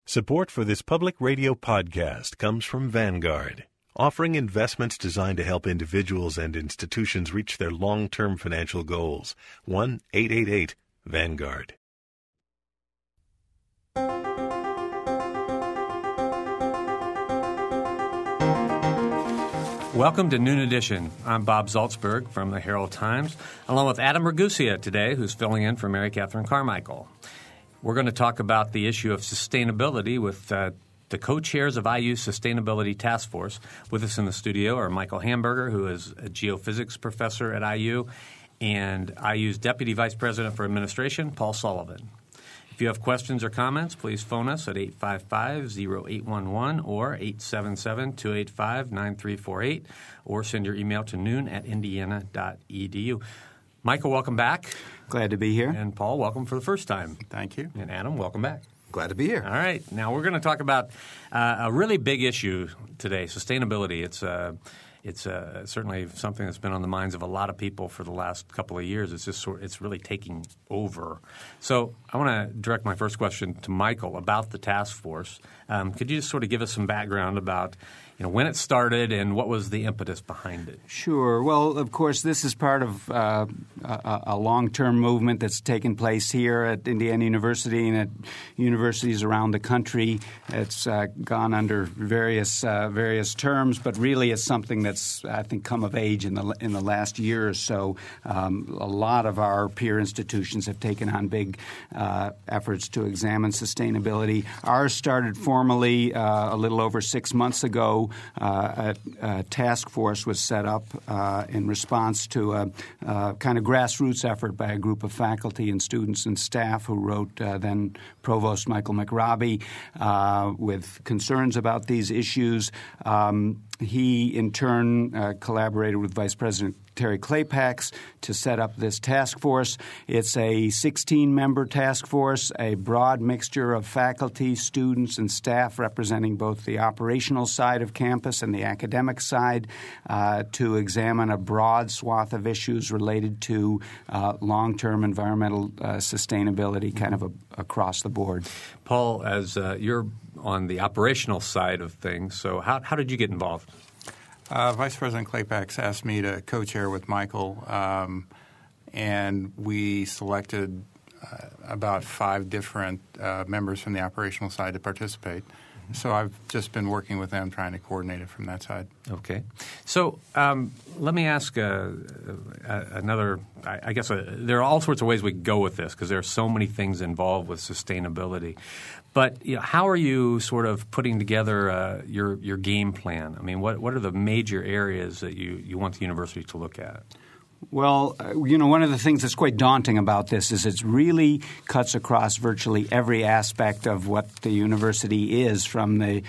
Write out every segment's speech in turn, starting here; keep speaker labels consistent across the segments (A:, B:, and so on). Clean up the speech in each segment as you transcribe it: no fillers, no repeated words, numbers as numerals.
A: Support for this public radio podcast comes from Vanguard, offering investments designed to help individuals and institutions reach their long-term financial goals. 1-888-VANGUARD.
B: Welcome to Noon Edition. I'm Bob Zaltsberg from the Herald Times, along with Adam Ragusea today, who's filling in for Mary Catherine Carmichael. We're going to talk about the issue of sustainability with the co-chairs of IU's Sustainability Task Force. With us in the studio are Michael Hamburger, who is a geophysics professor at IU, and IU's Deputy Vice President for Administration, Paul Sullivan. If you have questions or comments, please phone us at 855-0811 or 877-285-9348 or send your email to noon@indiana.edu. Michael, welcome back.
C: Glad to be here.
B: And Paul, welcome for the first time.
C: Thank you.
B: And Adam, welcome back.
D: Glad to be here.
B: All right. Now we're going to talk about a really big issue today, sustainability. It's certainly something that's been on the minds of a lot of people for the last couple of years. It's really taking over. So I want to direct my first question to Michael about the task force. Could you just sort of give us some background about when it started and what was the impetus behind it?
C: Sure. Well, of course, this is part of a long-term movement that's taken place here at Indiana University and at universities around the country. It's gone under various terms, but really it's something that's, I think, come of age in the last year or so. A lot of our peer institutions have taken on big efforts to examine sustainability. Ours started formally a little over 6 months ago. A task force was set up in response to a kind of grassroots effort by a group of faculty and students and staff who wrote then Provost Michael McRobbie with concerns about these issues. He, in turn, collaborated with Vice President Terry Kleypax to set up this task force. It's a 16-member task force, a broad mixture of faculty, students, and staff representing both the operational side of campus and the academic side to examine a broad swath of issues related to long-term environmental sustainability kind of across the board.
B: Paul, as you're on the operational side of things, so how did you get involved?
E: Vice President Kleypax asked me to co-chair with Michael, and we selected about 5 different members from the operational side to participate. So I've just been working with them trying to coordinate it from that side.
B: Okay. So let me ask another – I guess there are all sorts of ways we can go with this because there are so many things involved with sustainability. But how are you sort of putting together your game plan? I mean, what are the major areas that you want the university to look at?
C: Well, one of the things that's quite daunting about this is it really cuts across virtually every aspect of what the university is, from the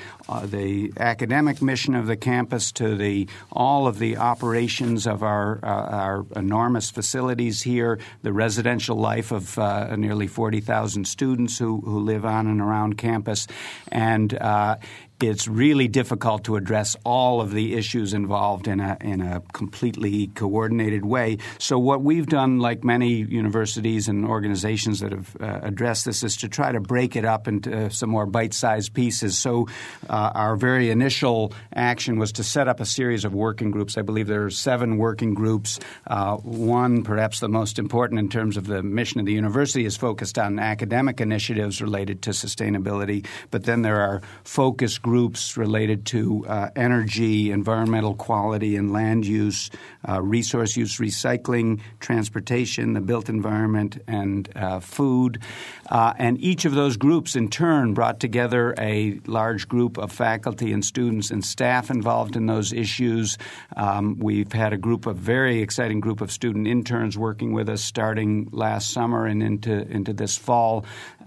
C: academic mission of the campus to all of the operations of our enormous facilities here, the residential life of nearly 40,000 students who live on and around campus, and it's really difficult to address all of the issues involved in a completely coordinated way. So what we've done, like many universities and organizations that have addressed this, is to try to break it up into some more bite-sized pieces. So our very initial action was to set up a series of working groups. I believe there are 7 working groups. One, perhaps the most important in terms of the mission of the university, is focused on academic initiatives related to sustainability. But then there are focus groups related to energy, environmental quality and land use, resource use recycling, transportation, the built environment, and food. And each of those groups in turn brought together a large group of faculty and students and staff involved in those issues. We've had a very exciting group of student interns working with us starting last summer and into this fall.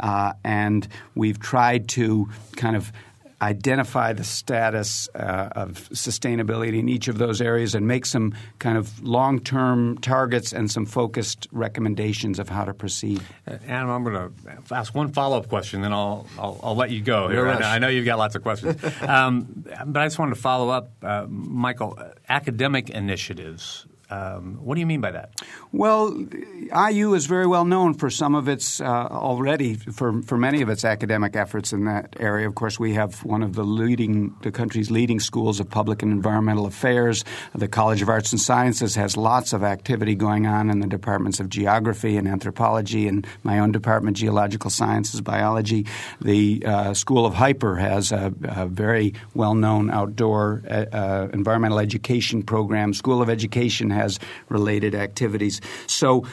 C: And we've tried to kind of identify the status of sustainability in each of those areas and make some kind of long-term targets and some focused recommendations of how to proceed.
B: Adam, I'm going to ask one follow-up question, then I'll let you go. I know you've got lots of questions. But I just wanted to follow up, Michael, academic initiatives. What do you mean by that?
C: Well, IU is very well known for some of its already for many of its academic efforts in that area. Of course, we have one of the country's leading schools of public and environmental affairs. The College of Arts and Sciences has lots of activity going on in the departments of geography and anthropology, and my own department, geological sciences, biology. The School of Hyper has a very well-known outdoor environmental education program. School of Education has related activities. So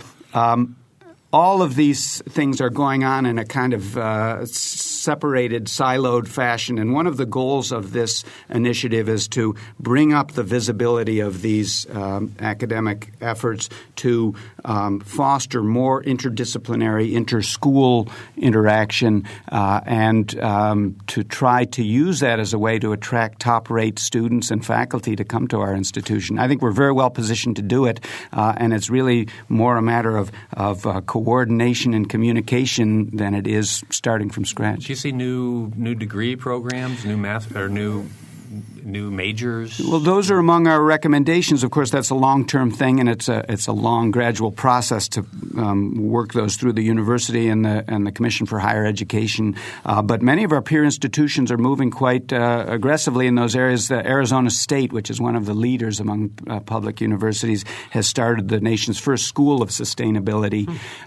C: all of these things are going on in a kind of separated, siloed fashion. And one of the goals of this initiative is to bring up the visibility of these academic efforts to foster more interdisciplinary, inter-school interaction and to try to use that as a way to attract top-rate students and faculty to come to our institution. I think we're very well positioned to do it, and it's really more a matter of coordination and communication than it is starting from scratch.
B: Do you see new degree programs, new math or new majors?
C: Well, those are among our recommendations. Of course, that's a long-term thing, and it's a long, gradual process to work those through the university and the Commission for Higher Education. But many of our peer institutions are moving quite aggressively in those areas. Arizona State, which is one of the leaders among public universities, has started the nation's first school of sustainability.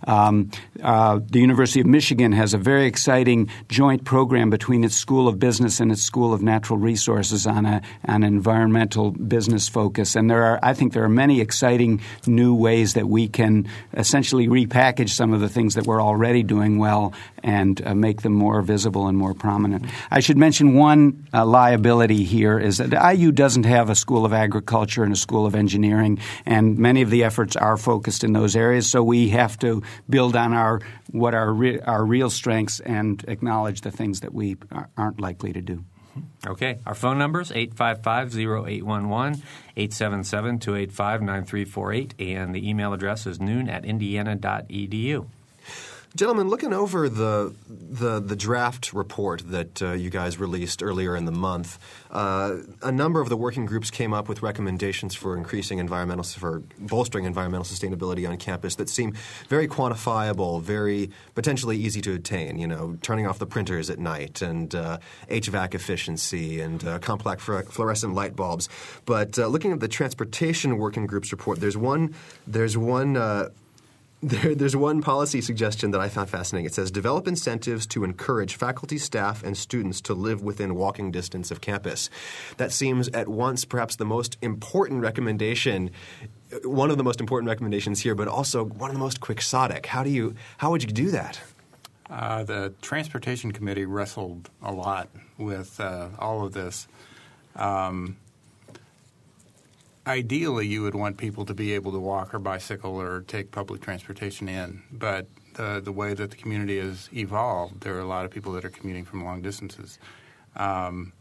C: The University of Michigan has a very exciting joint program between its School of Business and its School of Natural Resources on an environmental business focus. And I think there are many exciting new ways that we can essentially repackage some of the things that we're already doing well and make them more visible and more prominent. I should mention one liability here is that IU doesn't have a School of Agriculture and a School of Engineering, and many of the efforts are focused in those areas. So we have to build on our real strengths and acknowledge the things that we aren't likely to do.
B: Okay. Our phone number is 855-0811, 877-285-9348, and the email address is noon@indiana.edu.
D: Gentlemen, looking over the draft report that you guys released earlier in the month, a number of the working groups came up with recommendations for bolstering environmental sustainability on campus that seem very quantifiable, very potentially easy to attain. You know, turning off the printers at night and HVAC efficiency and complex fluorescent light bulbs. But looking at the transportation working group's report, there's one policy suggestion that I found fascinating. It says, develop incentives to encourage faculty, staff, and students to live within walking distance of campus. That seems at once perhaps the most important recommendation, one of the most important recommendations here, but also one of the most quixotic. How would you do that?
E: The Transportation Committee wrestled a lot with all of this. Ideally, you would want people to be able to walk or bicycle or take public transportation in. But the way that the community has evolved, there are a lot of people that are commuting from long distances. I'm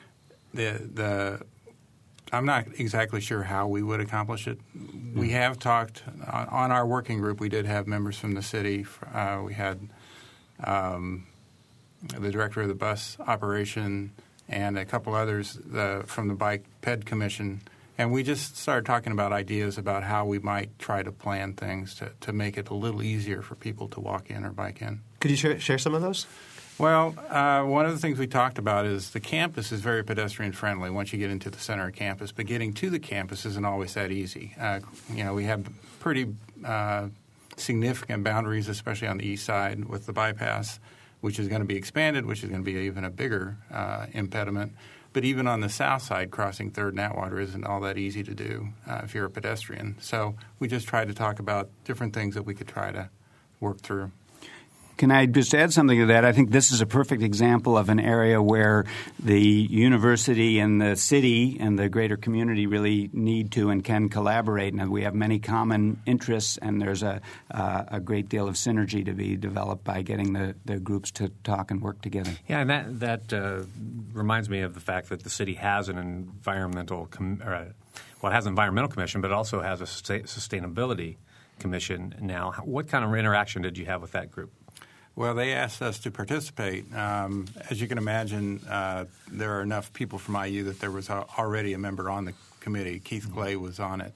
E: not exactly sure how we would accomplish it. We have talked on our working group. We did have members from the city. We had the director of the bus operation and a couple others from the Bike Ped Commission. And we just started talking about ideas about how we might try to plan things to make it a little easier for people to walk in or bike in.
D: Could you share some of those?
E: Well, one of the things we talked about is the campus is very pedestrian-friendly once you get into the center of campus, but getting to the campus isn't always that easy. We have pretty significant boundaries, especially on the east side with the bypass, which is going to be expanded, which is going to be even a bigger impediment. But even on the south side, crossing 3rd and Atwater isn't all that easy to do if you're a pedestrian. So we just tried to talk about different things that we could try to work through.
C: Can I just add something to that? I think this is a perfect example of an area where the university and the city and the greater community really need to and can collaborate. And we have many common interests, and there's a great deal of synergy to be developed by getting the groups to talk and work together.
B: Yeah, and that reminds me of the fact that the city has an environmental it has an environmental commission, but it also has a sustainability commission now. What kind of interaction did you have with that group?
E: Well, they asked us to participate. As you can imagine, there are enough people from IU that there was already a member on the committee. Keith Clay was on it.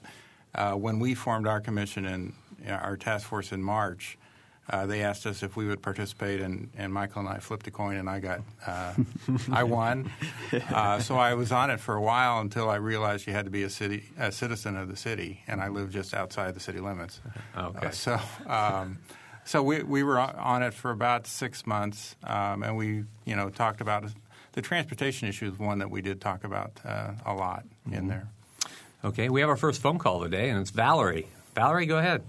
E: When we formed our commission and our task force in March, they asked us if we would participate, and Michael and I flipped a coin, and I won. So I was on it for a while until I realized you had to be a citizen of the city, and I live just outside the city limits.
B: Okay.
E: So we were on it for about 6 months, and we talked about it. The transportation issue is one that we did talk about a lot in there.
B: Okay, we have our first phone call today, and it's Valerie. Valerie, go ahead.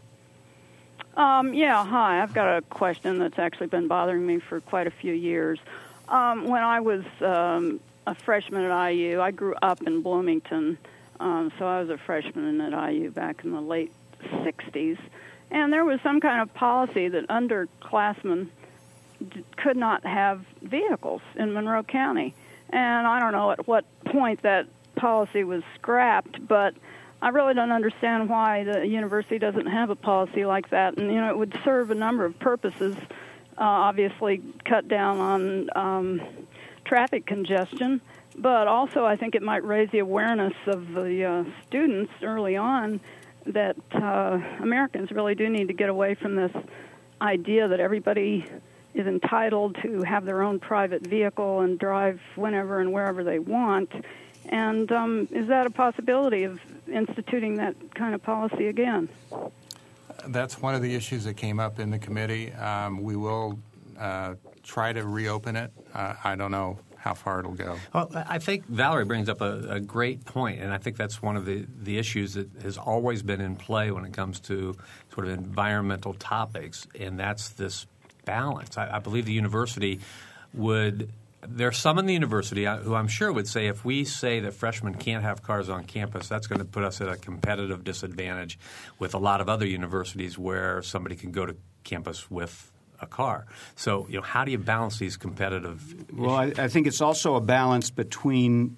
F: Hi. I've got a question that's actually been bothering me for quite a few years. When I was a freshman at IU, I grew up in Bloomington, so I was a freshman at IU back in the late 60s, and there was some kind of policy that underclassmen could not have vehicles in Monroe County. And I don't know at what point that policy was scrapped, but I really don't understand why the university doesn't have a policy like that. And, it would serve a number of purposes. Obviously, cut down on traffic congestion, but also I think it might raise the awareness of the students early on that Americans really do need to get away from this idea that everybody is entitled to have their own private vehicle and drive whenever and wherever they want. And is that a possibility of instituting that kind of policy again?
E: That's one of the issues that came up in the committee. We will try to reopen it. I don't know how far it'll go.
B: Well, I think Valerie brings up a great point, and I think that's one of the issues that has always been in play when it comes to sort of environmental topics, and that's this balance. I believe the university would – there's some in the university who I'm sure would say if we say that freshmen can't have cars on campus, that's going to put us at a competitive disadvantage with a lot of other universities where somebody can go to campus with a car. So, how do you balance these competitive issues?
C: Well, I think it's also a balance between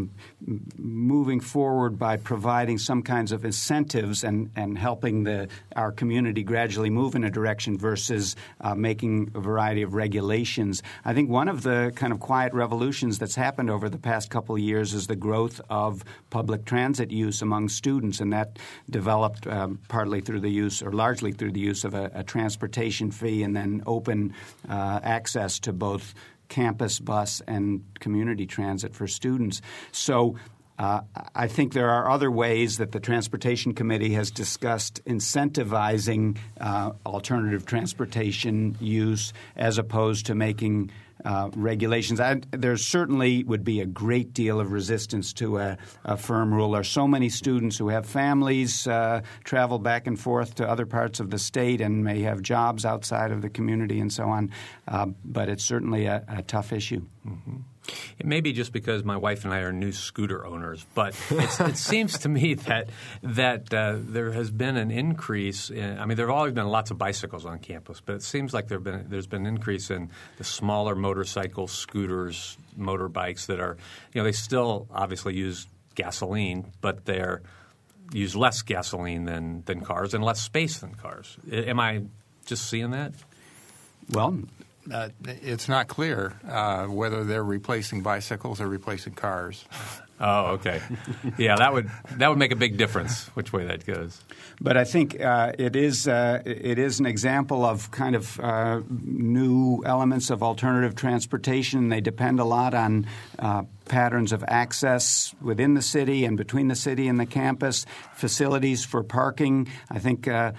C: moving forward by providing some kinds of incentives and helping our community gradually move in a direction versus making a variety of regulations. I think one of the kind of quiet revolutions that's happened over the past couple of years is the growth of public transit use among students, and that developed partly through the use or largely through the use of a transportation fee and then open access to both campus bus and community transit for students. So I think there are other ways that the Transportation Committee has discussed incentivizing alternative transportation use as opposed to making regulations. There certainly would be a great deal of resistance to a firm rule. There are so many students who have families, travel back and forth to other parts of the state and may have jobs outside of the community and so on. But it's certainly a tough issue.
B: Mm-hmm. It may be just because my wife and I are new scooter owners, but it seems to me that there has been an increase there have always been lots of bicycles on campus, but it seems like there's been an increase in the smaller motorcycles, scooters, motorbikes that are, they still obviously use gasoline, but they're use less gasoline than cars and less space than cars. Am I just seeing that?
C: Well,
E: it's not clear whether they're replacing bicycles or replacing cars.
B: Oh, okay. Yeah, that would make a big difference which way that goes.
C: But I think it is an example of kind of new elements of alternative transportation. They depend a lot on patterns of access within the city and between the city and the campus, facilities for parking. I think there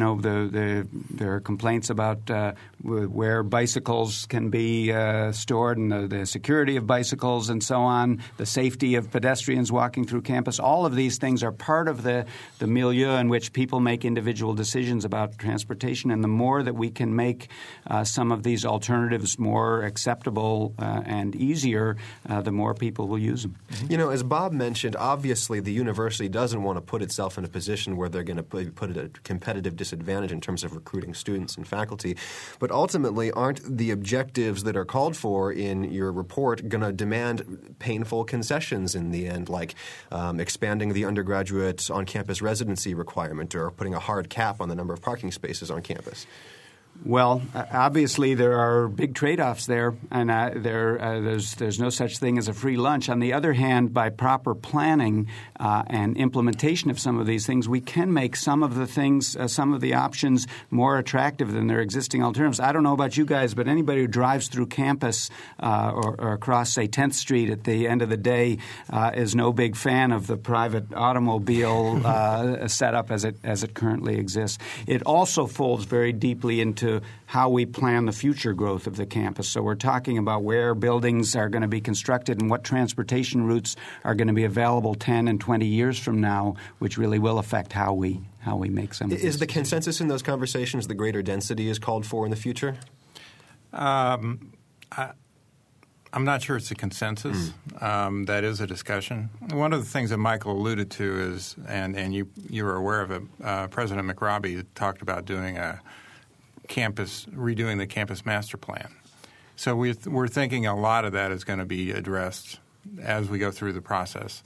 C: are complaints about where bicycles can be stored and the security of bicycles and so on, the safety of pedestrians walking through campus. All of these things are part of the milieu in which people make individual decisions about transportation. And the more that we can make some of these alternatives more acceptable and easier, the more people will use them.
D: As Bob mentioned, obviously the university doesn't want to put itself in a position where they're going to put at a competitive disadvantage in terms of recruiting students and faculty. But ultimately, aren't the objectives that are called for in your report going to demand painful concessions in the end, like expanding the undergraduate on-campus residency requirement or putting a hard cap on the number of parking spaces on campus?
C: Well, obviously there are big trade-offs there, and there's no such thing as a free lunch. On the other hand, by proper planning and implementation of some of these things, we can make some of the things, some of the options more attractive than their existing alternatives. I don't know about you guys, but anybody who drives through campus or across, say, 10th Street at the end of the day is no big fan of the private automobile setup as it currently exists. It also folds very deeply into how we plan the future growth of the campus. So we're talking about where buildings are going to be constructed and what transportation routes are going to be available 10 and 20 years from now, which really will affect how we make some of these.
D: Is the consensus in those conversations the greater density is called for in the future?
E: I'm not sure it's a consensus. That is a discussion. One of the things that Michael alluded to is, and you were aware of it, President McRobbie talked about doing redoing the campus master plan. So we're thinking a lot of that is going to be addressed as we go through the process.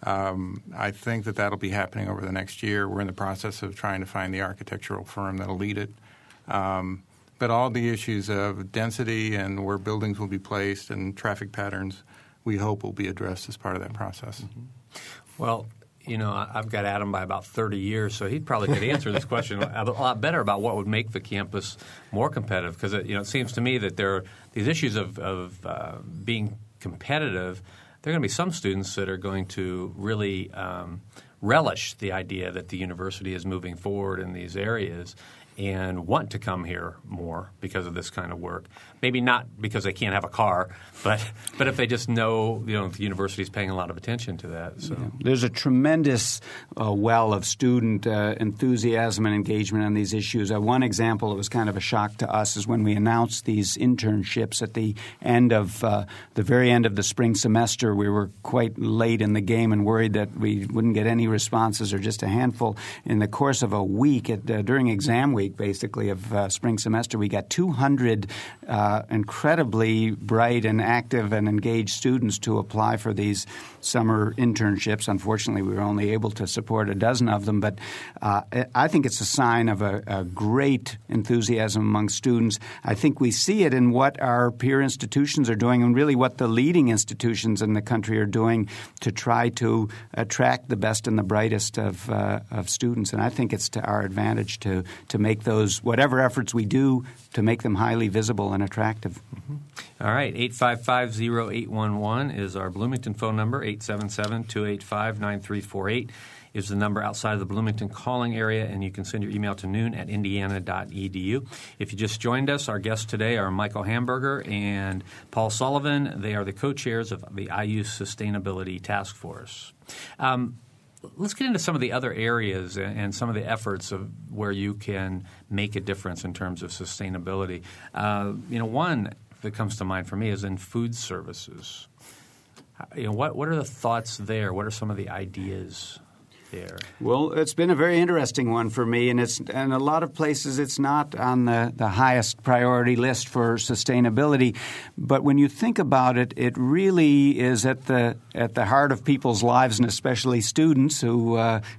E: I think that'll be happening over the next year. We're in the process of trying to find the architectural firm that'll lead it. But all the issues of density and where buildings will be placed and traffic patterns, we hope will be addressed as part of that process.
B: Well, I've got Adam by about 30 years, so he probably could answer this question a lot better about what would make the campus more competitive. Because it seems to me that there are these issues of being competitive. There are going to be some students that are going to really relish the idea that the university is moving forward in these areas and want to come here more because of this kind of work. Maybe not because they can't have a car, but if they just know the university is paying a lot of attention to that. So
C: there's a tremendous well of student enthusiasm and engagement on these issues. One example that was kind of a shock to us is when we announced these internships at the end of the very end of the spring semester. We were quite late in the game and worried that we wouldn't get any responses or just a handful. In the course of a week, during exam week, basically, of spring semester, we got 200 incredibly bright and active and engaged students to apply for these summer internships. Unfortunately, we were only able to support a dozen of them, but I think it's a sign of a great enthusiasm among students. I think we see it in what our peer institutions are doing and really what the leading institutions in the country are doing to try to attract the best and the brightest of students. And I think it's to our advantage to make those, whatever efforts we do, to make them highly visible and attractive.
B: All right. 855-0811 is our Bloomington phone number. 877-285-9348 is the number outside of the Bloomington calling area, and you can send your email to noon@indiana.edu. If you just joined us, our guests today are Michael Hamburger and Paul Sullivan. They are the co-chairs of the IU Sustainability Task Force. Let's get into some of the other areas and some of the efforts of where you can make a difference in terms of sustainability. One that comes to mind for me is in food services. What are the thoughts there? What are some of the ideas there?
C: Well, it's been a very interesting one for me, and in a lot of places it's not on the highest priority list for sustainability. But when you think about it, it really is at the heart of people's lives, and especially students who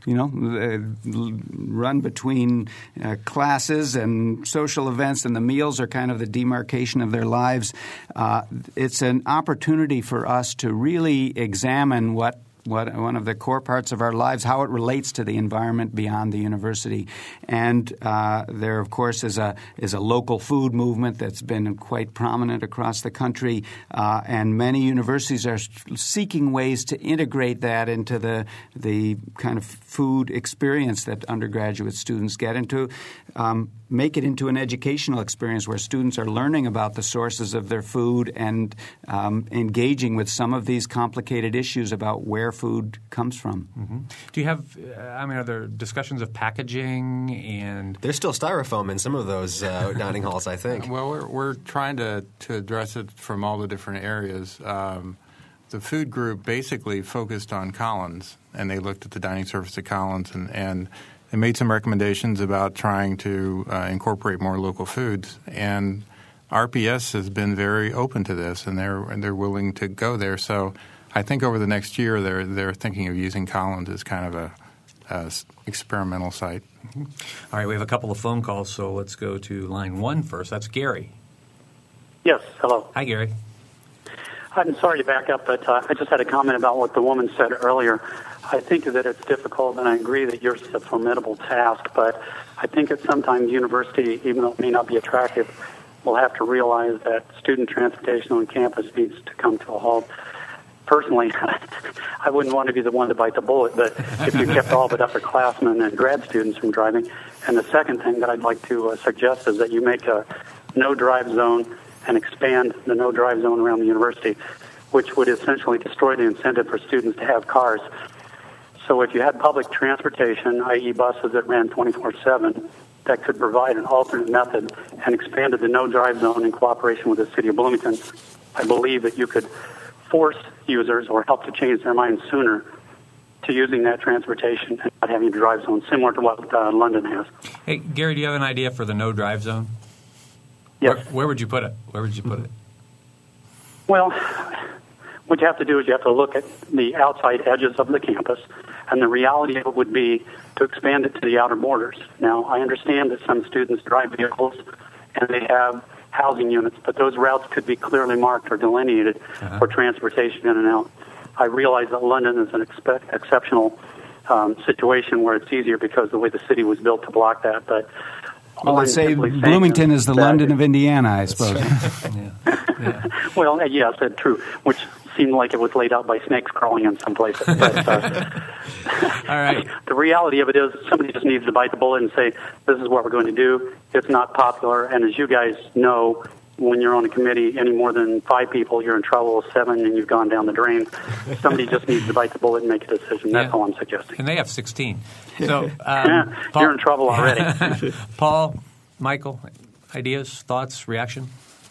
C: run between classes and social events, and the meals are kind of the demarcation of their lives. It's an opportunity for us to really examine what one of the core parts of our lives, how it relates to the environment beyond the university. And there, of course, is a local food movement that's been quite prominent across the country, and many universities are seeking ways to integrate that into the kind of food experience that undergraduate students get into. Make it into an educational experience where students are learning about the sources of their food and engaging with some of these complicated issues about where food comes from.
B: Mm-hmm. Do you have are there discussions of packaging and –
D: There's still styrofoam in some of those dining halls, I think.
E: Well, we're trying to address it from all the different areas. The food group basically focused on Collins, and they looked at the dining surface at Collins and they made some recommendations about trying to incorporate more local foods. And RPS has been very open to this, and they're willing to go there. So I think over the next year they're thinking of using Collins as kind of experimental site.
B: All right, we have a couple of phone calls, so let's go to line 1 first. That's Gary.
G: Yes, hello.
B: Hi, Gary.
G: I'm sorry to back up, but I just had a comment about what the woman said earlier. I think that it's difficult, and I agree that yours is a formidable task, but I think that sometimes university, even though it may not be attractive, will have to realize that student transportation on campus needs to come to a halt. Personally, I wouldn't want to be the one to bite the bullet, but if you kept all but upperclassmen and grad students from driving. And the second thing that I'd like to suggest is that you make a no-drive zone and expand the no-drive zone around the university, which would essentially destroy the incentive for students to have cars. So if you had public transportation, i.e. buses that ran 24/7, that could provide an alternate method and expanded the no-drive zone in cooperation with the city of Bloomington, I believe that you could force users or help to change their minds sooner to using that transportation and not having a drive zone, similar to what London has.
B: Hey, Gary, do you have an idea for the no-drive zone?
G: Yes.
B: Where would you put it? Where would you put it?
G: Well, what you have to do is you have to look at the outside edges of the campus, and the reality of it would be to expand it to the outer borders. Now, I understand that some students drive vehicles and they have housing units, but those routes could be clearly marked or delineated for transportation in and out. I realize that London is an exceptional situation where it's easier because of the way the city was built to block that, but
C: well, I say Bloomington is the London of Indiana, I suppose.
B: Yeah.
G: Well, yes, that's true, which seemed like it was laid out by snakes crawling in some places. But,
B: all right.
G: The reality of it is somebody just needs to bite the bullet and say, this is what we're going to do. It's not popular, and as you guys know, when you're on a committee, any more than 5 people, you're in trouble. 7, and you've gone down the drain. Somebody just needs to bite the bullet and make a decision. That's all I'm suggesting.
B: And they have 16. So
G: Paul, you're in trouble already.
B: Paul, Michael, ideas, thoughts, reaction?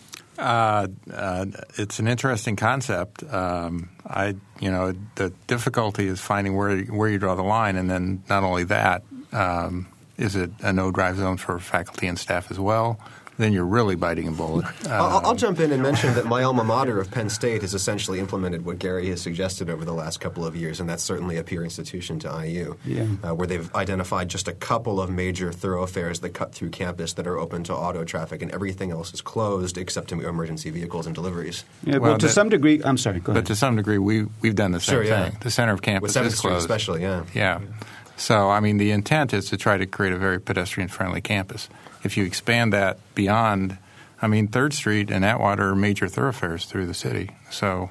E: It's an interesting concept. The difficulty is finding where you draw the line, and then not only that, is it a no-drive zone for faculty and staff as well? Then you're really biting a bullet.
D: I'll jump in and mention that my alma mater of Penn State has essentially implemented what Gary has suggested over the last couple of years, and that's certainly a peer institution to IU, where they've identified just a couple of major thoroughfares that cut through campus that are open to auto traffic, and everything else is closed except to emergency vehicles and deliveries.
C: Yeah, well, to some degree, I'm sorry, go ahead.
E: But to some degree, we've done the same thing. The center of campus
D: With 7th
E: is closed.
D: Street especially,
E: Yeah. So, I mean, the intent is to try to create a very pedestrian-friendly campus. If you expand that beyond, 3rd Street and Atwater are major thoroughfares through the city. So,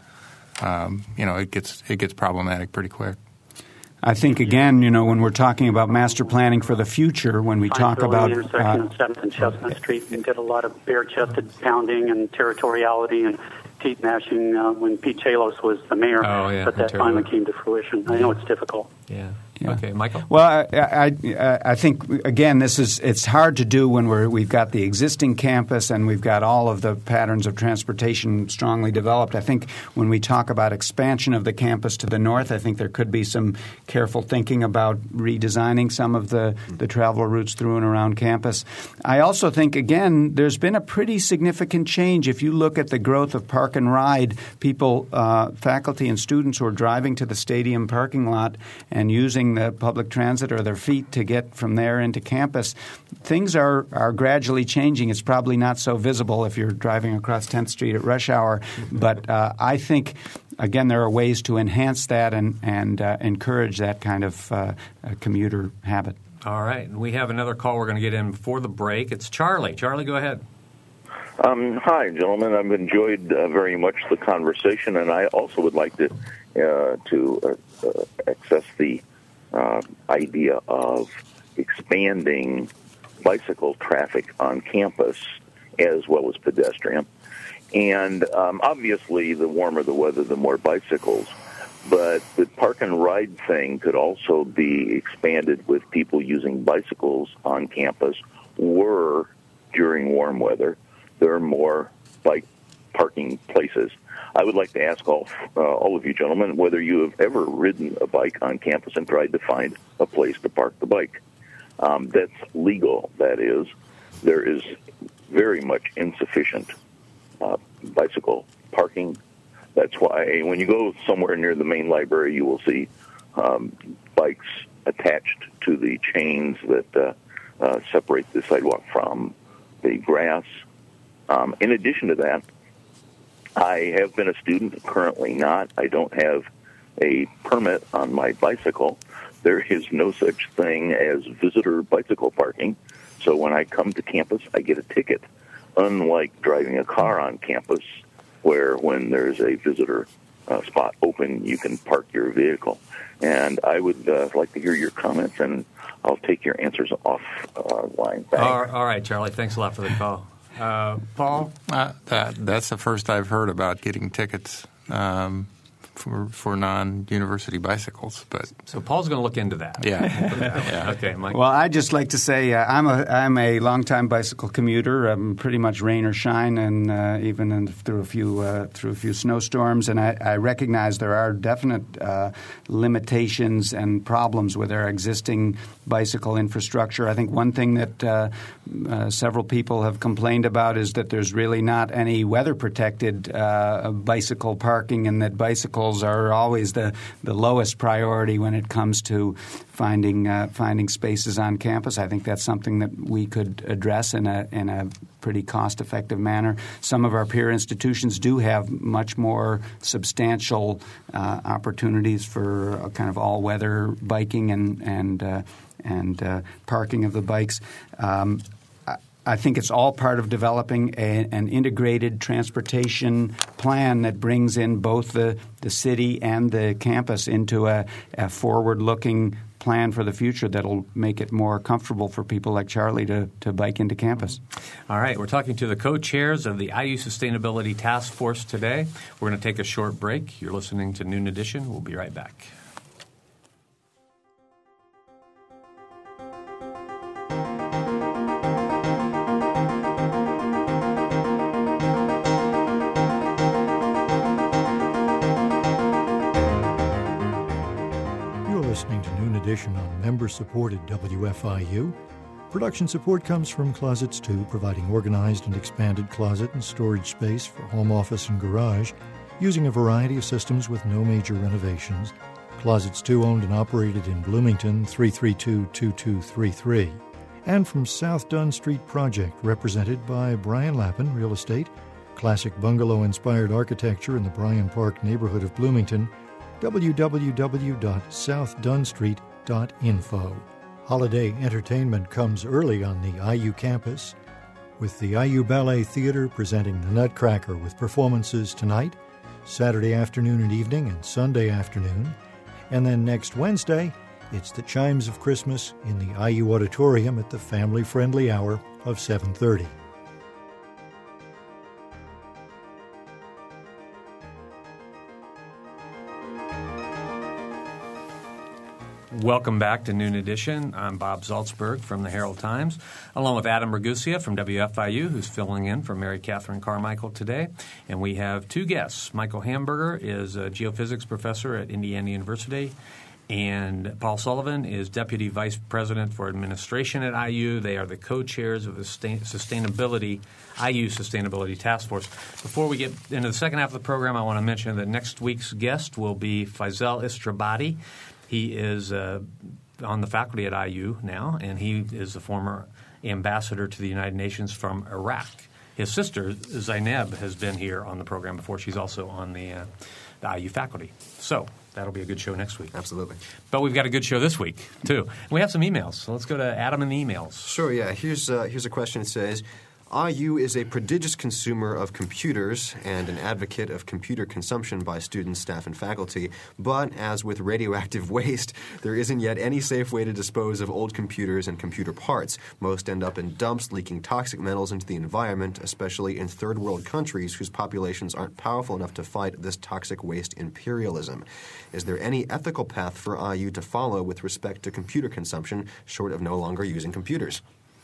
E: it gets problematic pretty quick.
C: I think, again, when we're talking about master planning for the future, when we talk about...
G: the intersection of 7th and Chestnut Street, we did a lot of bare-chested pounding and territoriality and teeth gnashing when Pete Chalos was the mayor, but that finally came to fruition. I know it's difficult.
B: Yeah. Okay, Michael?
C: Well, I think, again, it's hard to do when we've got the existing campus and we've got all of the patterns of transportation strongly developed. I think when we talk about expansion of the campus to the north, I think there could be some careful thinking about redesigning some of the travel routes through and around campus. I also think, again, there's been a pretty significant change. If you look at the growth of park and ride, people, faculty and students who are driving to the stadium parking lot and using the public transit or their feet to get from there into campus, things are gradually changing. It's probably not so visible if you're driving across 10th Street at rush hour, but I think, again, there are ways to enhance that and encourage that kind of commuter habit.
B: All right. We have another call we're going to get in before the break. It's Charlie. Charlie, go ahead.
H: Hi, gentlemen. I've enjoyed very much the conversation, and I also would like to access the idea of expanding bicycle traffic on campus as well as pedestrian. And obviously, the warmer the weather, the more bicycles. But the park and ride thing could also be expanded with people using bicycles on campus, or during warm weather, there are more bike parking places. I would like to ask all of you gentlemen whether you have ever ridden a bike on campus and tried to find a place to park the bike. That's legal, that is. There is very much insufficient bicycle parking. That's why when you go somewhere near the main library, you will see bikes attached to the chains that separate the sidewalk from the grass. In addition to that, I have been a student, currently not. I don't have a permit on my bicycle. There is no such thing as visitor bicycle parking. So when I come to campus, I get a ticket, unlike driving a car on campus, where when there's a visitor spot open, you can park your vehicle. And I would like to hear your comments, and I'll take your answers offline.
B: All right, Charlie. Thanks a lot for the call. Paul?
E: That's the first I've heard about getting tickets for non-university bicycles. But
B: so Paul's going to look into that.
E: Yeah.
B: Okay, Mike.
C: Well, I'd just like to say I'm a longtime bicycle commuter. Pretty much rain or shine, and even through a few snowstorms. And I recognize there are definite limitations and problems with our existing bicycle infrastructure. I think one thing that several people have complained about is that there's really not any weather-protected bicycle parking, and that bicycles are always the lowest priority when it comes to finding spaces on campus. I think that's something that we could address in a pretty cost-effective manner. Some of our peer institutions do have much more substantial opportunities for kind of all-weather biking and parking of the bikes. I think it's all part of developing an integrated transportation plan that brings in both the city and the campus into a forward-looking plan for the future that'll make it more comfortable for people like Charlie to bike into campus.
B: All right. We're talking to the co-chairs of the IU Sustainability Task Force today. We're going to take a short break. You're listening to Noon Edition. We'll be right back.
I: Edition on member-supported WFIU. Production support comes from Closets 2, providing organized and expanded closet and storage space for home office and garage, using a variety of systems with no major renovations. Closets 2 owned and operated in Bloomington, 332-2233. And from South Dunn Street Project, represented by Brian Lappin, Real Estate, classic bungalow-inspired architecture in the Bryan Park neighborhood of Bloomington, www.southdunstreet.info. Holiday entertainment comes early on the IU campus, with the IU Ballet Theater presenting The Nutcracker with performances tonight, Saturday afternoon and evening, and Sunday afternoon. And then next Wednesday, it's the Chimes of Christmas in the IU Auditorium at the family-friendly hour of 7:30.
B: Welcome back to Noon Edition. I'm Bob Zaltsberg from the Herald Times, along with Adam Ragusia from WFIU, who's filling in for Mary Catherine Carmichael today. And we have two guests. Michael Hamburger is a geophysics professor at Indiana University, and Paul Sullivan is Deputy Vice President for Administration at IU. They are the co-chairs of the IU Sustainability Task Force. Before we get into the second half of the program, I want to mention that next week's guest will be Faisal Istrabadi. He is on the faculty at IU now, and he is a former ambassador to the United Nations from Iraq. His sister, Zainab, has been here on the program before. She's also on the IU faculty. So that'll be a good show next week.
D: Absolutely.
B: But we've got a good show this week, too. And we have some emails, so let's go to Adam and the emails.
D: Sure, yeah. Here's a question. It says, IU is a prodigious consumer of computers and an advocate of computer consumption by students, staff, and faculty. But as with radioactive waste, there isn't yet any safe way to dispose of old computers and computer parts. Most end up in dumps, leaking toxic metals into the environment, especially in third world countries whose populations aren't powerful enough to fight this toxic waste imperialism. Is there any ethical path for IU to follow with respect to computer consumption, short of no longer using computers?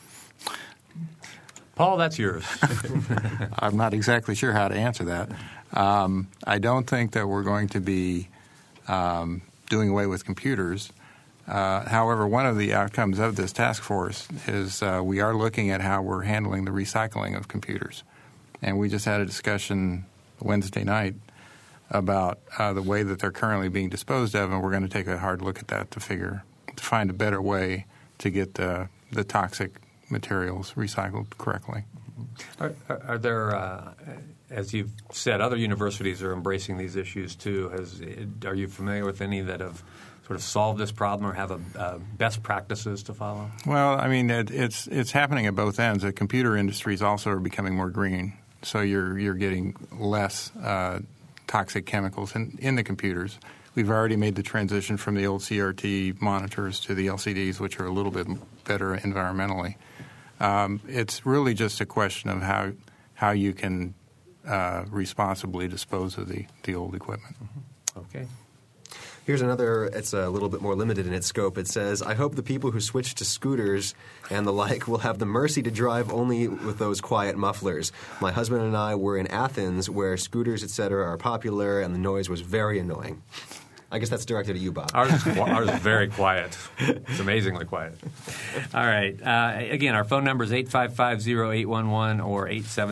B: Paul, that's yours.
E: I'm not exactly sure how to answer that. I don't think that we're going to be doing away with computers. However, one of the outcomes of this task force is we are looking at how we're handling the recycling of computers. And we just had a discussion Wednesday night about the way that they're currently being disposed of, and we're going to take a hard look at that to figure find a better way to get the toxic materials recycled correctly.
B: Are there, as you've said, other universities are embracing these issues too? Are you familiar with any that have sort of solved this problem or have best practices to follow?
E: Well, I mean, it's happening at both ends. The computer industries also are becoming more green, so you're getting less toxic chemicals in the computers. We've already made the transition from the old CRT monitors to the LCDs, which are a little bit better environmentally. It's really just a question of how you can responsibly dispose of the old equipment.
B: Mm-hmm. Okay.
D: Here's another, it's a little bit more limited in its scope. It says, I hope the people who switch to scooters and the like will have the mercy to drive only with those quiet mufflers. My husband and I were in Athens where scooters, etc., are popular, and the noise was very annoying. I guess that's directed at you, Bob.
B: Ours is very quiet. It's amazingly quiet. All right. Again, our phone number is 855-0811 or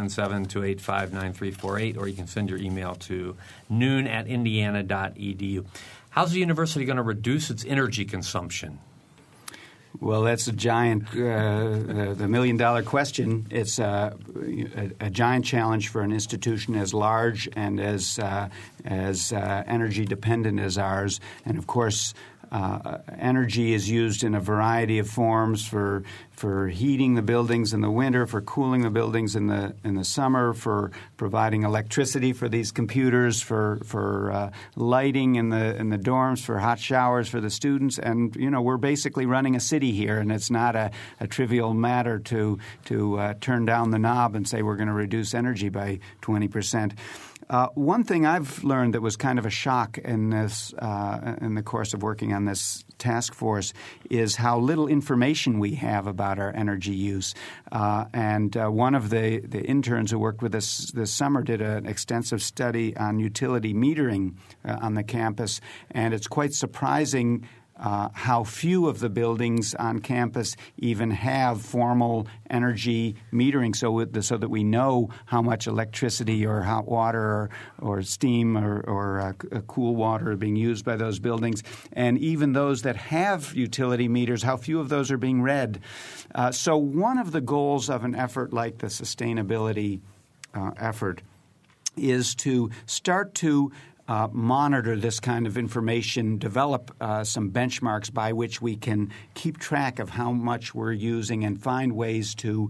B: 877-285-9348, or you can send your email to noon@indiana.edu. How's the university going to reduce its energy consumption?
C: Well, that's a giant, the million-dollar question. It's a giant challenge for an institution as large and as energy-dependent as ours. And, of course, energy is used in a variety of forms for heating the buildings in the winter, for cooling the buildings in the summer, for providing electricity for these computers, for lighting in the dorms, for hot showers for the students. And we're basically running a city here, and it's not a trivial matter to turn down the knob and say we're going to reduce energy by 20%. One thing I've learned that was kind of a shock in this in the course of working on this task force is how little information we have about our energy use. And one of the interns who worked with us this summer did an extensive study on utility metering on the campus, and it's quite surprising how few of the buildings on campus even have formal energy metering so that we know how much electricity or hot water or steam or cool water are being used by those buildings. And even those that have utility meters, how few of those are being read. So one of the goals of an effort like the sustainability effort is to start to monitor this kind of information, develop some benchmarks by which we can keep track of how much we're using and find ways to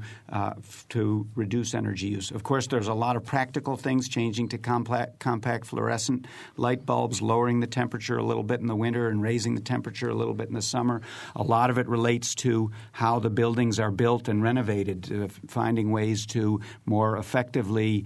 C: reduce energy use. Of course, there's a lot of practical things, changing to compact fluorescent light bulbs, lowering the temperature a little bit in the winter and raising the temperature a little bit in the summer. A lot of it relates to how the buildings are built and renovated, finding ways to more effectively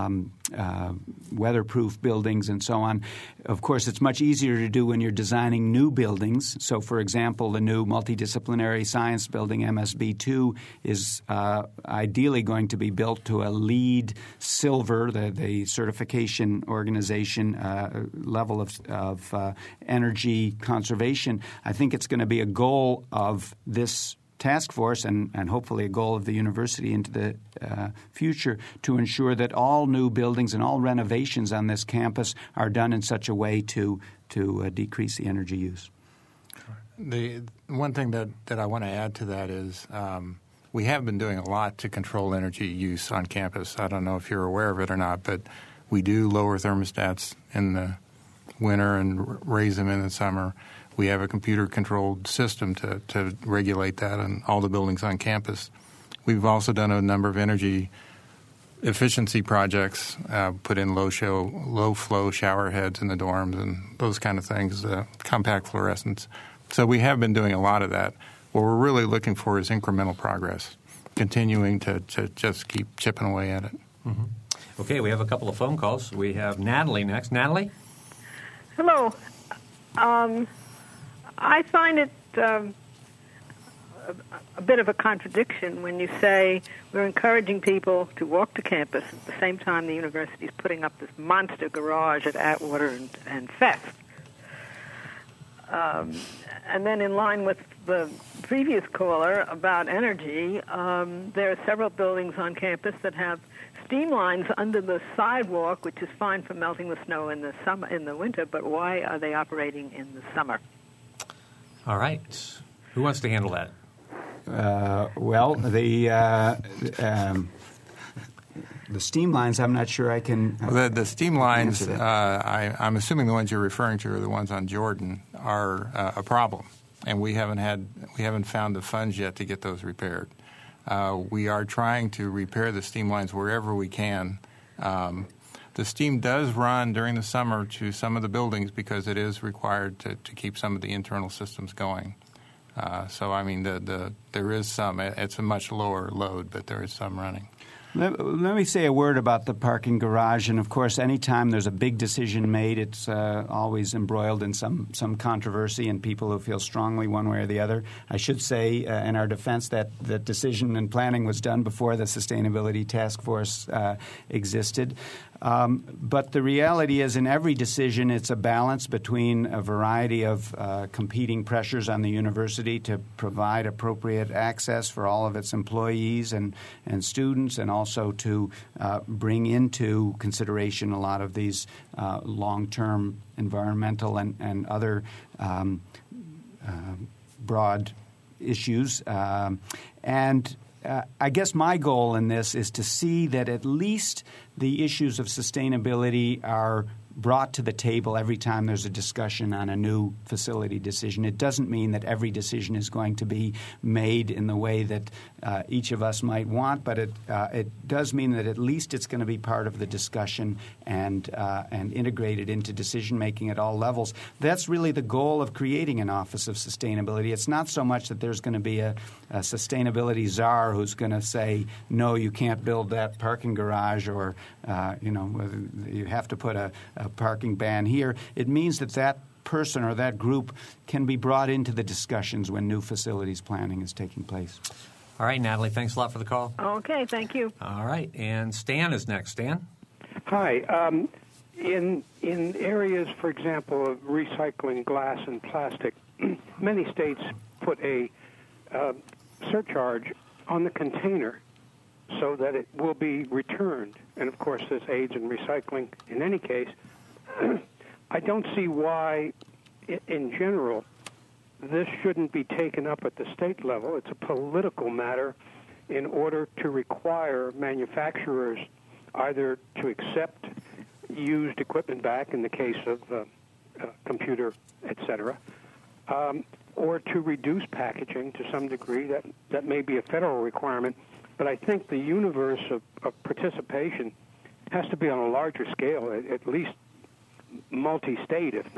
C: weatherproof buildings and so on. Of course, it's much easier to do when you're designing new buildings. So, for example, the new multidisciplinary science building, MSB2, is ideally going to be built to a LEED Silver, the certification organization level of energy conservation. I think it's going to be a goal of this task force and hopefully a goal of the university into the future to ensure that all new buildings and all renovations on this campus are done in such a way to decrease the energy use.
E: The one thing that I want to add to that is we have been doing a lot to control energy use on campus. I don't know if you're aware of it or not, but we do lower thermostats in the winter and raise them in the summer. We have a computer-controlled system to regulate that in all the buildings on campus. We've also done a number of energy efficiency projects, put in low-flow shower heads in the dorms and those kind of things, compact fluorescents. So we have been doing a lot of that. What we're really looking for is incremental progress, continuing to just keep chipping away at it.
B: Mm-hmm. Okay, we have a couple of phone calls. We have Natalie next. Natalie?
J: Hello. I find it a bit of a contradiction when you say we're encouraging people to walk to campus at the same time the university is putting up this monster garage at Atwater and Fest. And then in line with the previous caller about energy, there are several buildings on campus that have steam lines under the sidewalk, which is fine for melting the snow in the winter, but why are they operating in the summer?
B: All right. Who wants to handle that?
C: Well, the steam lines, I'm not sure I can.
E: The steam lines, I'm assuming the ones you're referring to are the ones on Jordan, are a problem, and we haven't found the funds yet to get those repaired. We are trying to repair the steam lines wherever we can. The steam does run during the summer to some of the buildings because it is required to keep some of the internal systems going. So, I mean, there is some. It's a much lower load, but there is some running.
C: Let me say a word about the parking garage. And, of course, anytime there's a big decision made, it's always embroiled in some controversy and people who feel strongly one way or the other. I should say in our defense that the decision and planning was done before the Sustainability Task Force existed. But the reality is in every decision it's a balance between a variety of competing pressures on the university to provide appropriate access for all of its employees and students, and also to bring into consideration a lot of these long-term environmental and other broad issues. I guess my goal in this is to see that at least the issues of sustainability are brought to the table every time there's a discussion on a new facility decision. It doesn't mean that every decision is going to be made in the way that each of us might want, but it does mean that at least it's going to be part of the discussion and integrated into decision-making at all levels. That's really the goal of creating an Office of Sustainability. It's not so much that there's going to be a sustainability czar who's going to say, no, you can't build that parking garage, or you have to put a parking ban here. It means that person or that group can be brought into the discussions when new facilities planning is taking place.
B: All right, Natalie, thanks a lot for the call.
J: Okay, thank you.
B: All right, and Stan is next. Stan?
K: Hi. In areas, for example, of recycling glass and plastic, many states put a surcharge on the container so that it will be returned. And, of course, this aids in recycling in any case. I don't see why, in general, this shouldn't be taken up at the state level. It's a political matter in order to require manufacturers either to accept used equipment back in the case of computer, et cetera, or to reduce packaging to some degree. That may be a federal requirement. But I think the universe of participation has to be on a larger scale, at least multi-state, if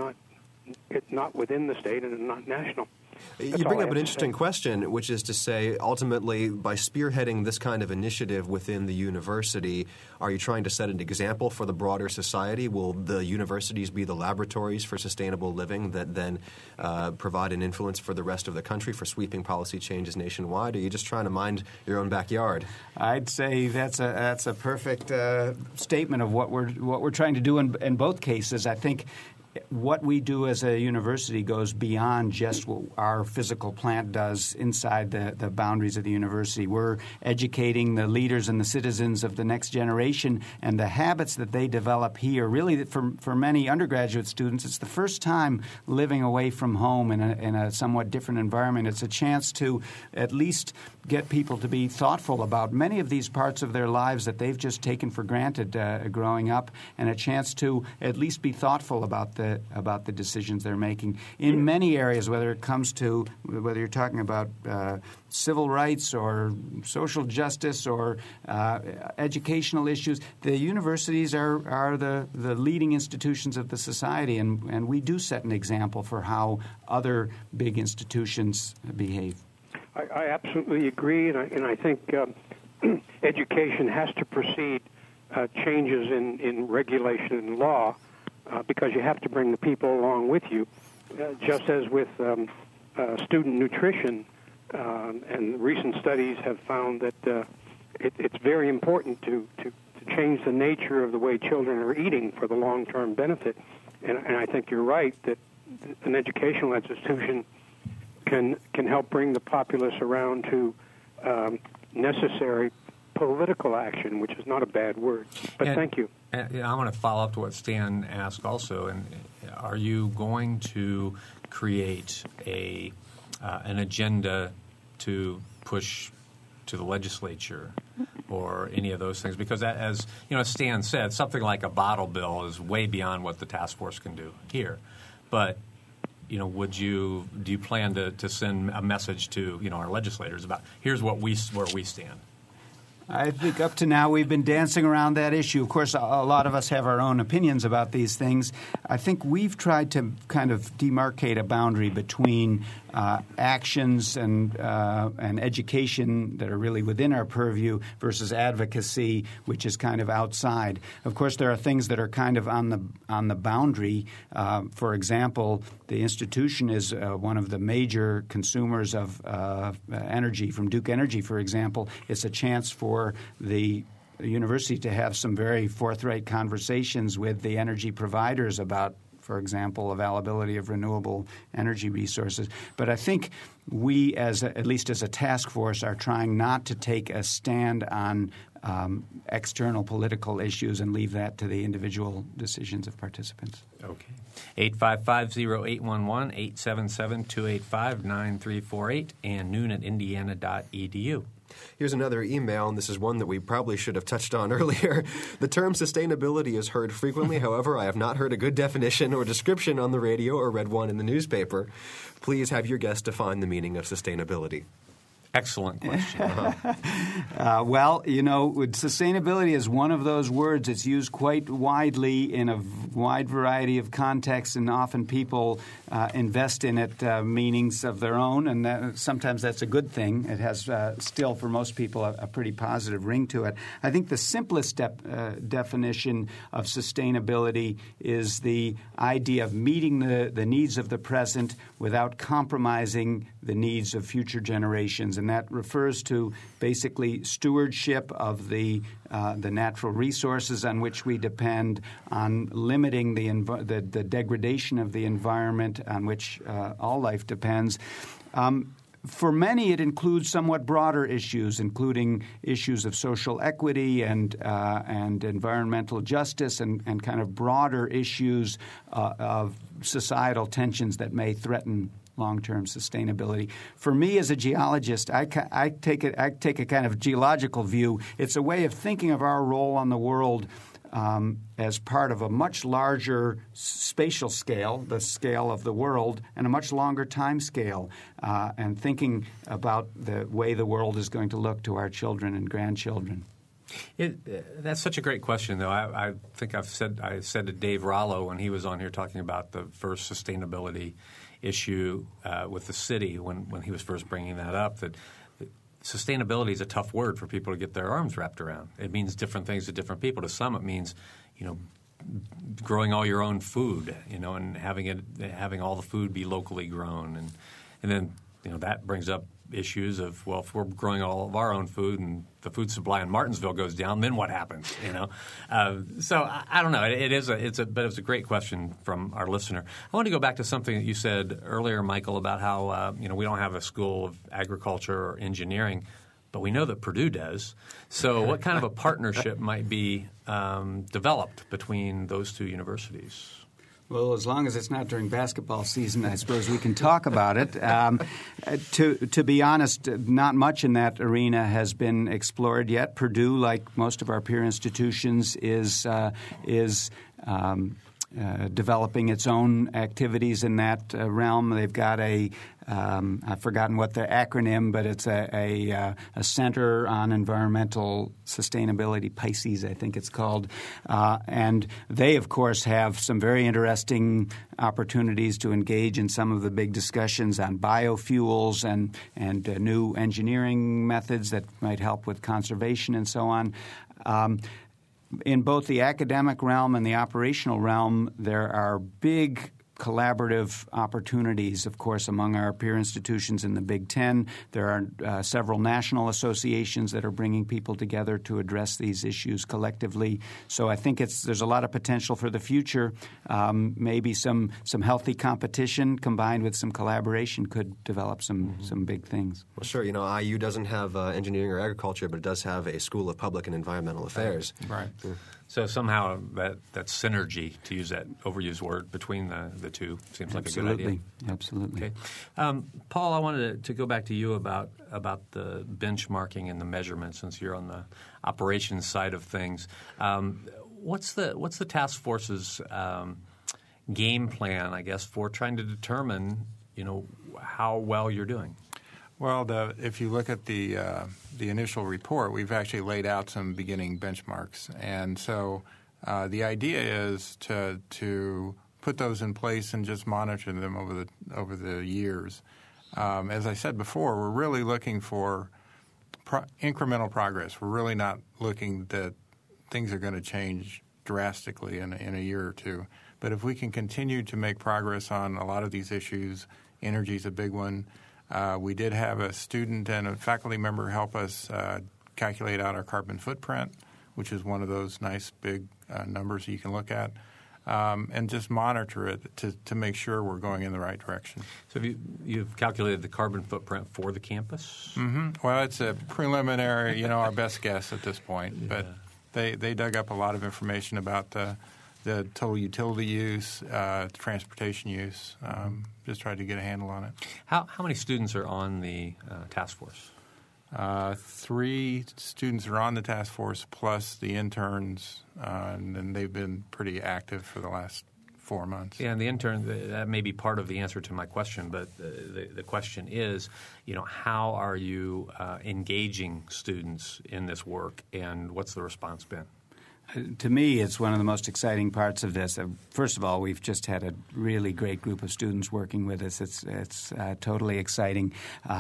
K: not within the state and not national.
D: You bring up an interesting question, which is to say, ultimately, by spearheading this kind of initiative within the university, are you trying to set an example for the broader society? Will the universities be the laboratories for sustainable living that then provide an influence for the rest of the country for sweeping policy changes nationwide? Or are you just trying to mind your own backyard?
C: I'd say that's a perfect statement of what we're trying to do in both cases. I think what we do as a university goes beyond just what our physical plant does inside the boundaries of the university. We're educating the leaders and the citizens of the next generation, and the habits that they develop here. Really, for many undergraduate students, it's the first time living away from home in a somewhat different environment. It's a chance to at least get people to be thoughtful about many of these parts of their lives that they've just taken for granted growing up, and a chance to at least be thoughtful about the decisions they're making in many areas, whether you're talking about civil rights or social justice or educational issues. The universities are the leading institutions of the society, and we do set an example for how other big institutions behave.
K: I absolutely agree, and I think education has to precede changes in regulation and law, because you have to bring the people along with you, just as with student nutrition. And recent studies have found that it's very important to change the nature of the way children are eating for the long-term benefit. And I think you're right that an educational institution can help bring the populace around to necessary political action, which is not a bad word. But thank you.
B: And I want to follow up to what Stan asked also, and are you going to create an agenda to push to the legislature or any of those things? Because as Stan said, something like a bottle bill is way beyond what the task force can do here. But do you plan to send a message to our legislators about here's where we stand?
C: I think up to now we've been dancing around that issue. Of course, a lot of us have our own opinions about these things. I think we've tried to kind of demarcate a boundary between actions and education that are really within our purview versus advocacy, which is kind of outside. Of course, there are things that are kind of on the boundary. For example, the institution is one of the major consumers of energy from Duke Energy, for example. It's a chance for the university to have some very forthright conversations with the energy providers about, for example, availability of renewable energy resources. But I think we, at least as a task force, are trying not to take a stand on external political issues and leave that to the individual decisions of participants.
B: Okay. 855-0811, 877-285-9348, and noon@indiana.edu.
D: Here's another email, and this is one that we probably should have touched on earlier. The term sustainability is heard frequently. However, I have not heard a good definition or description on the radio or read one in the newspaper. Please have your guest define the meaning of sustainability.
B: Excellent question.
C: Well, sustainability is one of those words. It's used quite widely in a wide variety of contexts, and often people invest in it meanings of their own, and sometimes that's a good thing. It has still, for most people, a pretty positive ring to it. I think the simplest definition of sustainability is the idea of meeting the needs of the present without compromising the needs of future generations. And that refers to basically stewardship of the natural resources on which we depend, on limiting the degradation of the environment on which all life depends. For many, it includes somewhat broader issues, including issues of social equity and environmental justice and kind of broader issues of societal tensions that may threaten long-term sustainability. For me, as a geologist, I take a kind of geological view. It's a way of thinking of our role on the world as part of a much larger spatial scale, the scale of the world, and a much longer time scale, and thinking about the way the world is going to look to our children and grandchildren.
B: That's such a great question, though. I think I said to Dave Rollo when he was on here talking about the first sustainability issue with the city when he was first bringing that up, that sustainability is a tough word for people to get their arms wrapped around. It means different things to different people. To some, it means growing all your own food, and having all the food be locally grown, and then that brings up issues of, well, if we're growing all of our own food and the food supply in Martinsville goes down, then what happens? So I don't know. It's a great question from our listener. I want to go back to something that you said earlier, Michael, about how we don't have a school of agriculture or engineering, but we know that Purdue does. So what kind of a partnership might be developed between those two universities?
C: Well, as long as it's not during basketball season, I suppose we can talk about it. To be honest, not much in that arena has been explored yet. Purdue, like most of our peer institutions, is developing its own activities in that realm. They've got I've forgotten what the acronym, but it's a Center on Environmental Sustainability, PICES, I think it's called. And they, of course, have some very interesting opportunities to engage in some of the big discussions on biofuels and new engineering methods that might help with conservation and so on. In both the academic realm and the operational realm, there are big collaborative opportunities, of course, among our peer institutions in the Big Ten. There are several national associations that are bringing people together to address these issues collectively. So I think there's a lot of potential for the future. Maybe some healthy competition combined with some collaboration could develop some big things.
D: Well, sure. IU doesn't have engineering or agriculture, but it does have a School of Public and Environmental Affairs.
E: Right.
D: Yeah.
B: So somehow that synergy, to use that overused word, between the two seems like a good idea.
C: Absolutely.
B: Okay. Paul, I wanted to go back to you about the benchmarking and the measurement, since you're on the operations side of things. What's the task force's game plan, I guess, for trying to determine, how well you're doing?
E: Well, if you look at the initial report, we've actually laid out some beginning benchmarks, and so the idea is to put those in place and just monitor them over the years. As I said before, we're really looking for incremental progress. We're really not looking that things are going to change drastically in a year or two. But if we can continue to make progress on a lot of these issues, energy is a big one. We did have a student and a faculty member help us calculate out our carbon footprint, which is one of those nice big numbers you can look at, and just monitor it to make sure we're going in the right direction.
B: So you've calculated the carbon footprint for the campus?
E: Mm-hmm. Well, it's a preliminary, our best guess at this point. But they dug up a lot of information about the total utility use, transportation use, just tried to get a handle on it.
B: How many students are on the task force?
E: 3 students are on the task force plus the interns, and they've been pretty active for the last 4 months.
B: Yeah, and the intern, that may be part of the answer to my question, but the question is, how are you engaging students in this work, and what's the response been?
C: To me, it's one of the most exciting parts of this. First of all, we've just had a really great group of students working with us. It's totally exciting.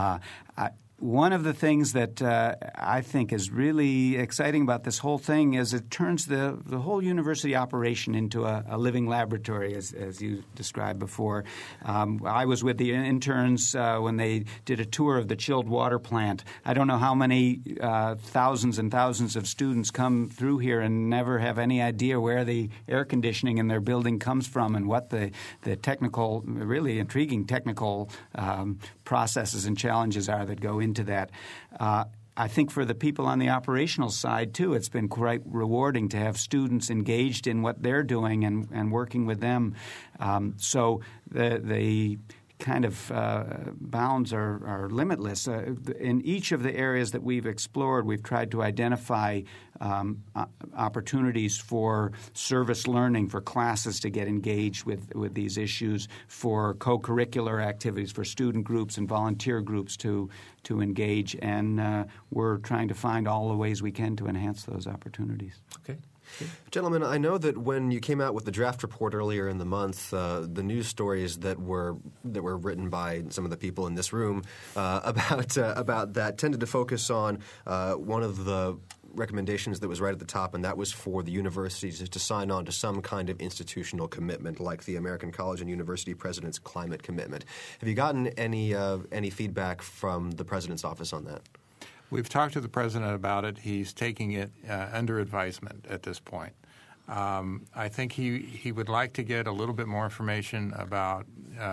C: One of the things that I think is really exciting about this whole thing is it turns the whole university operation into a living laboratory, as you described before. I was with the interns when they did a tour of the chilled water plant. I don't know how many thousands and thousands of students come through here and never have any idea where the air conditioning in their building comes from and what the technical, really intriguing technical processes and challenges are that go into that. I think for the people on the operational side, too, it's been quite rewarding to have students engaged in what they're doing and working with them. So the kind of bounds are limitless. In each of the areas that we've explored, we've tried to identify opportunities for service learning, for classes to get engaged with these issues, for co-curricular activities, for student groups and volunteer groups to engage. And we're trying to find all the ways we can to enhance those opportunities.
B: Okay.
D: Gentlemen, I know that when you came out with the draft report earlier in the month, the news stories that were written by some of the people in this room about that tended to focus on one of the recommendations that was right at the top, and that was for the universities to sign on to some kind of institutional commitment, like the American College and University President's Climate Commitment. Have you gotten any feedback from the President's office on that?
E: We've talked to the President about it. He's taking it under advisement at this point. I think he would like to get a little bit more information about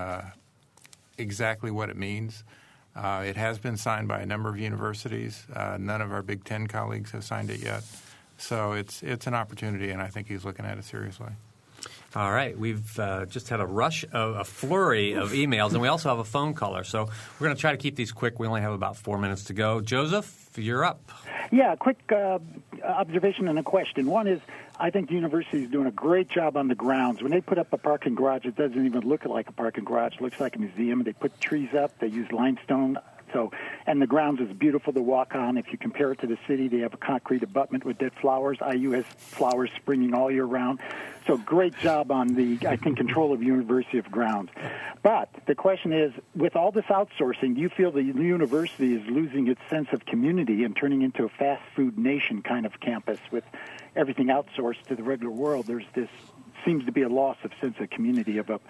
E: exactly what it means. It has been signed by a number of universities. None of our Big Ten colleagues have signed it yet. So it's an opportunity, and I think he's looking at it seriously.
B: All right. We've just had a flurry of emails, and we also have a phone caller. So we're going to try to keep these quick. We only have about 4 minutes to go. Joseph, you're up.
L: Yeah, quick observation and a question. One is, I think the university is doing a great job on the grounds. When they put up a parking garage, it doesn't even look like a parking garage. It looks like a museum. They put trees up. They use limestone. And the grounds is beautiful to walk on. If you compare it to the city, they have a concrete abutment with dead flowers. IU has flowers springing all year round. So great job on control of University of grounds. But the question is, with all this outsourcing, do you feel the university is losing its sense of community and turning into a fast food nation kind of campus with everything outsourced to the regular world? There's this seems to be a loss of sense of community of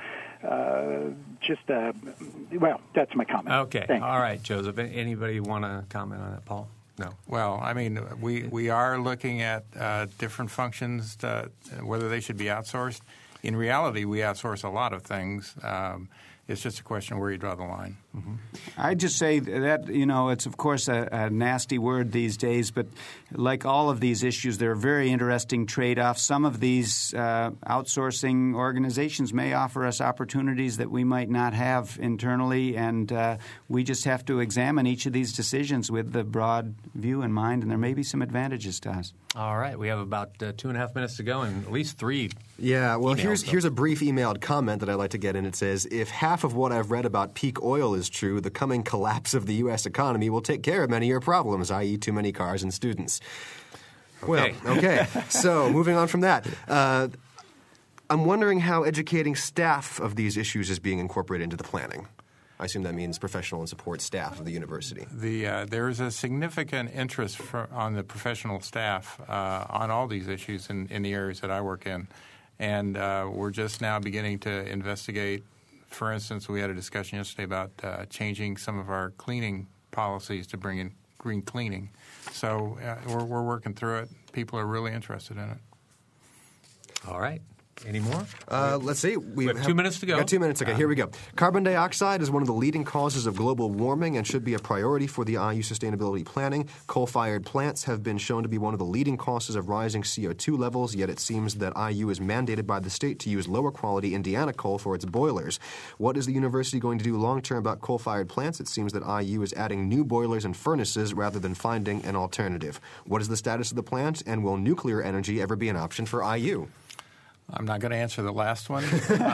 L: well, that's my comment.
B: Okay.
L: Thanks.
B: All right, Joseph. Anybody want to comment on that, Paul? No.
E: Well, I mean, we are looking at different functions, whether they should be outsourced. In reality, we outsource a lot of things. It's just a question of where you draw the line.
C: Mm-hmm. I'd just say that, it's of course a nasty word these days, but like all of these issues, there are very interesting trade-offs. Some of these outsourcing organizations may offer us opportunities that we might not have internally, and we just have to examine each of these decisions with the broad view in mind, and there may be some advantages to us.
B: All right. We have about 2.5 minutes to go and at least 3.
D: Yeah, well,
B: emails,
D: here's a brief emailed comment that I'd like to get in. It says, if half of what I've read about peak oil is true, the coming collapse of the U.S. economy will take care of many of your problems, i.e. too many cars and students.
B: Okay.
D: Well, okay. So moving on from that, I'm wondering how educating staff of these issues is being incorporated into the planning. I assume that means professional and support staff of the university.
E: There is a significant interest on the professional staff on all these issues in the areas that I work in. And we're just now beginning to investigate. For instance, we had a discussion yesterday about changing some of our cleaning policies to bring in green cleaning. So we're working through it. People are really interested in it.
B: All right. Any more?
D: Let's see.
B: We have 2 minutes to go.
D: Got 2 minutes. Okay, here we go. Carbon dioxide is one of the leading causes of global warming and should be a priority for the IU sustainability planning. Coal-fired plants have been shown to be one of the leading causes of rising CO2 levels, yet it seems that IU is mandated by the state to use lower-quality Indiana coal for its boilers. What is the university going to do long-term about coal-fired plants? It seems that IU is adding new boilers and furnaces rather than finding an alternative. What is the status of the plant, and will nuclear energy ever be an option for IU?
E: I'm not going to answer the last one.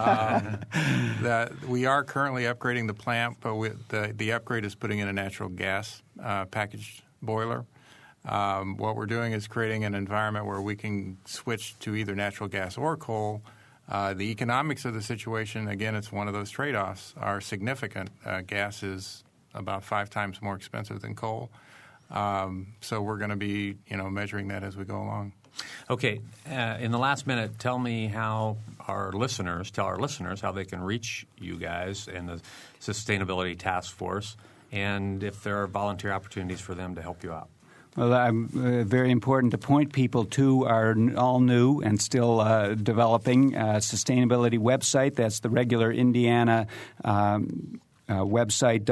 E: We are currently upgrading the plant, but the upgrade is putting in a natural gas packaged boiler. What we're doing is creating an environment where we can switch to either natural gas or coal. The economics of the situation, again, it's one of those trade-offs, are significant. Gas is about 5 times more expensive than coal. So we're going to be measuring that as we go along.
B: Okay. In the last minute, tell our listeners how they can reach you guys and the Sustainability Task Force, and if there are volunteer opportunities for them to help you out.
C: Well, very important to point people to our all new and still developing sustainability website. That's the regular Indiana website,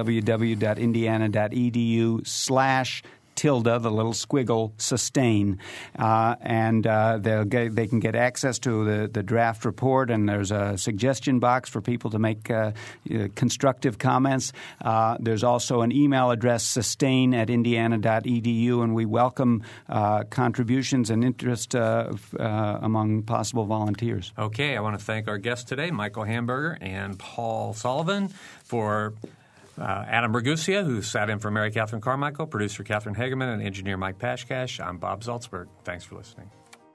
C: www.indiana.edu/tilde, the little squiggle, sustain. And they can get access to the draft report, and there's a suggestion box for people to make constructive comments. There's also an email address, sustain@indiana.edu, and we welcome contributions and interest among possible volunteers.
B: Okay. I want to thank our guests today, Michael Hamburger and Paul Sullivan, for Adam Ragusa, who sat in for Mary Catherine Carmichael, producer Catherine Hageman, and engineer Mike Pashkash. I'm Bob Zaltsberg. Thanks for listening.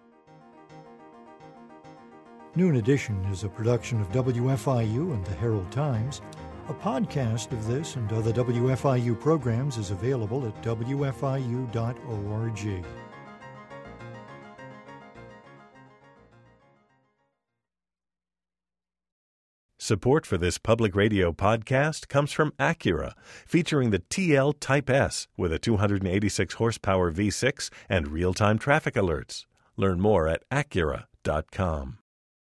I: Noon Edition is a production of WFIU and the Herald Times. A podcast of this and other WFIU programs is available at wfiu.org.
A: Support for this public radio podcast comes from Acura, featuring the TL Type S with a 286 horsepower V6 and real-time traffic alerts. Learn more at Acura.com.